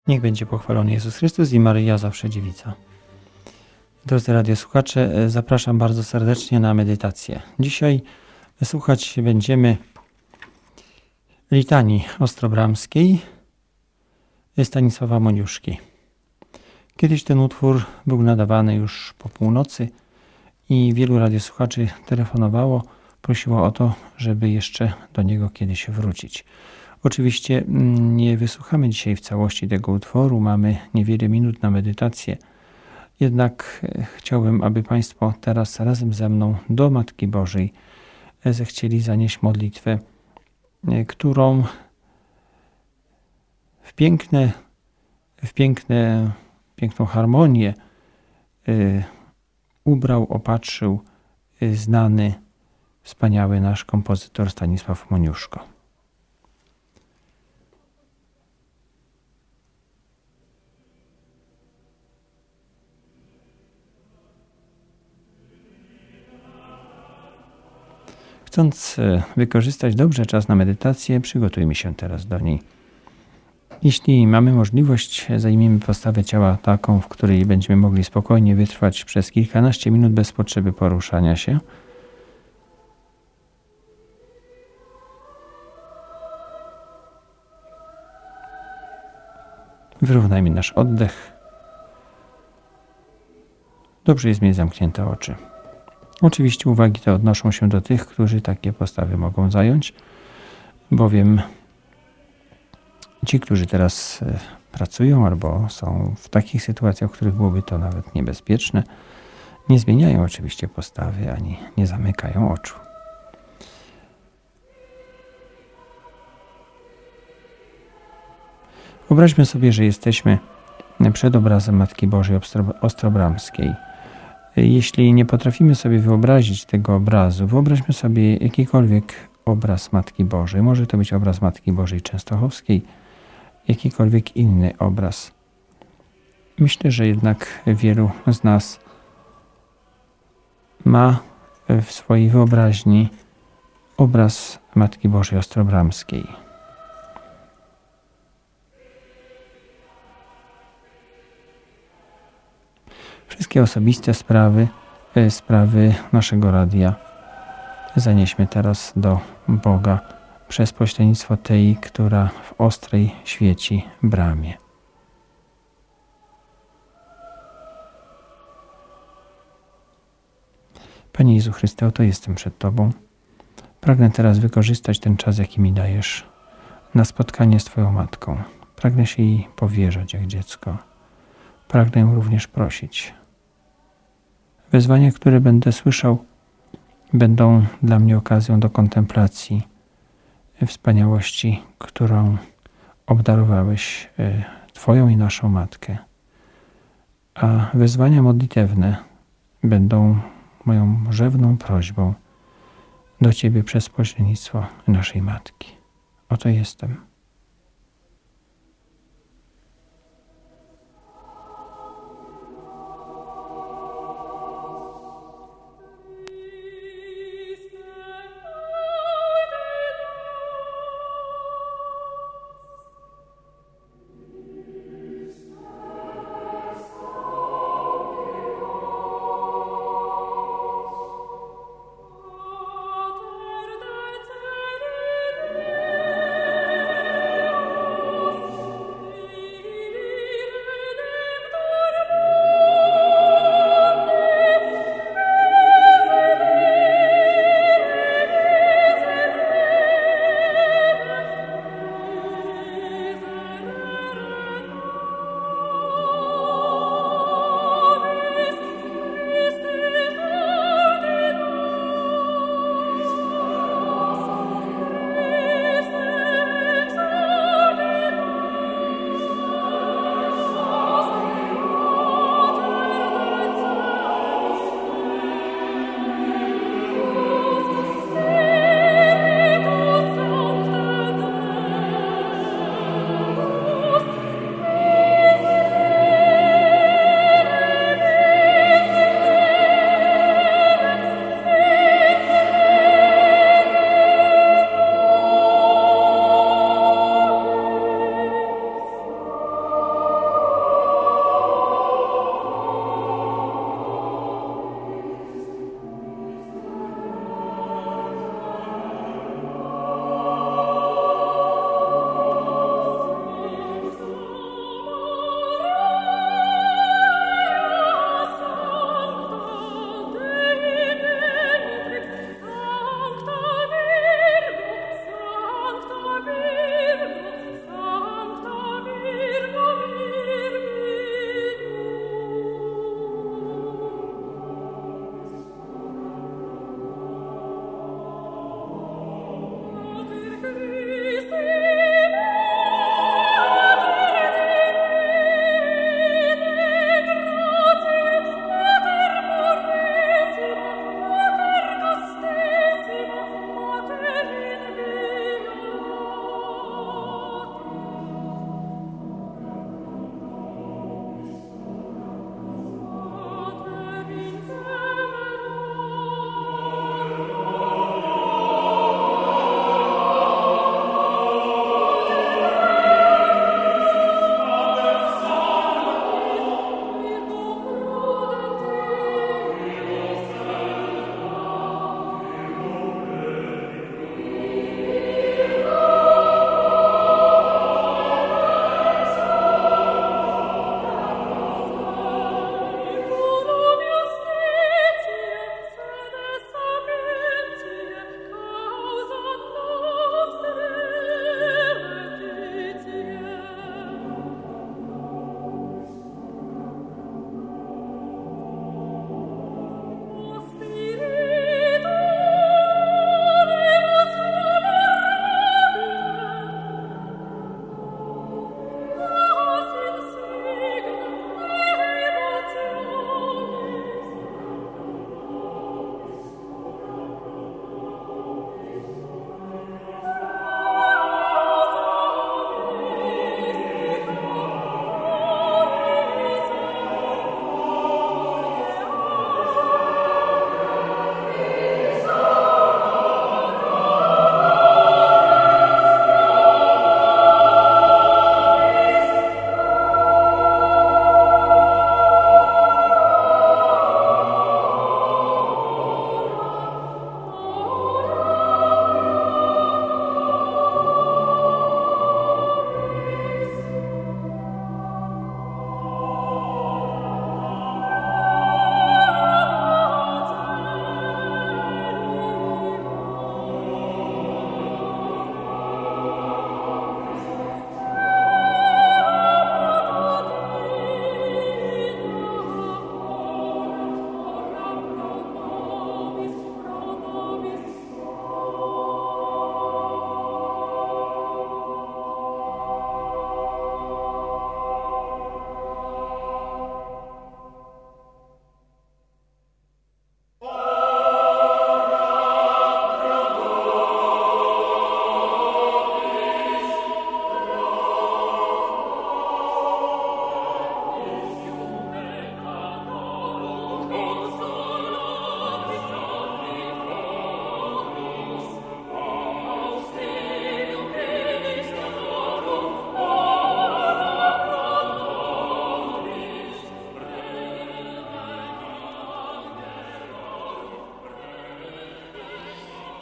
Niech będzie pochwalony Jezus Chrystus i Maryja zawsze dziewica. Drodzy radiosłuchacze, zapraszam bardzo serdecznie na medytację. Dzisiaj słuchać będziemy litanii ostrobramskiej Stanisława Moniuszki. Kiedyś ten utwór był nadawany już po północy i wielu radiosłuchaczy telefonowało, prosiło o to, żeby jeszcze do niego kiedyś wrócić. Oczywiście nie wysłuchamy dzisiaj w całości tego utworu, mamy niewiele minut na medytację. Jednak chciałbym, aby Państwo teraz razem ze mną do Matki Bożej zechcieli zanieść modlitwę, którą w piękną harmonię ubrał, opatrzył znany, wspaniały nasz kompozytor Stanisław Moniuszko. Chcąc wykorzystać dobrze czas na medytację, przygotujmy się teraz do niej. Jeśli mamy możliwość, zajmijmy postawę ciała taką, w której będziemy mogli spokojnie wytrwać przez kilkanaście minut bez potrzeby poruszania się. Wyrównajmy nasz oddech. Dobrze jest mieć zamknięte oczy. Oczywiście uwagi te odnoszą się do tych, którzy takie postawy mogą zająć, bowiem ci, którzy teraz pracują albo są w takich sytuacjach, w których byłoby to nawet niebezpieczne, nie zmieniają oczywiście postawy ani nie zamykają oczu. Wyobraźmy sobie, że jesteśmy przed obrazem Matki Bożej Ostrobramskiej. Jeśli nie potrafimy sobie wyobrazić tego obrazu, wyobraźmy sobie jakikolwiek obraz Matki Bożej. Może to być obraz Matki Bożej Częstochowskiej, jakikolwiek inny obraz. Myślę, że jednak wielu z nas ma w swojej wyobraźni obraz Matki Bożej Ostrobramskiej. Wszystkie osobiste sprawy naszego radia zanieśmy teraz do Boga przez pośrednictwo tej, która w ostrej świeci bramie. Panie Jezu Chryste, oto jestem przed Tobą. Pragnę teraz wykorzystać ten czas, jaki mi dajesz, na spotkanie z Twoją Matką. Pragnę się jej powierzać jak dziecko. Pragnę ją również prosić. Wezwania, które będę słyszał, będą dla mnie okazją do kontemplacji wspaniałości, którą obdarowałeś Twoją i naszą Matkę. A wezwania modlitewne będą moją rzewną prośbą do Ciebie przez pośrednictwo naszej Matki. Oto jestem.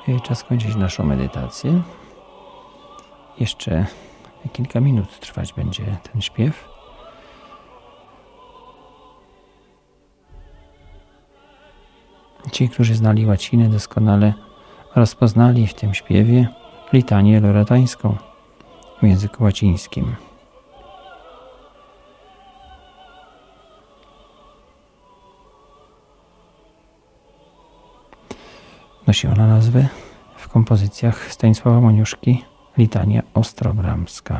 Czas kończyć naszą medytację. Jeszcze kilka minut trwać będzie ten śpiew. Ci, którzy znali łacinę, doskonale rozpoznali w tym śpiewie litanię loretańską w języku łacińskim. Nosi ona nazwę w kompozycjach Stanisława Moniuszki litania ostrobramska.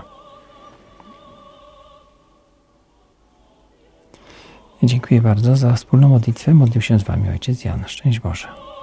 Dziękuję bardzo za wspólną modlitwę. Modlił się z Wami ojciec Jan. Szczęść Boże.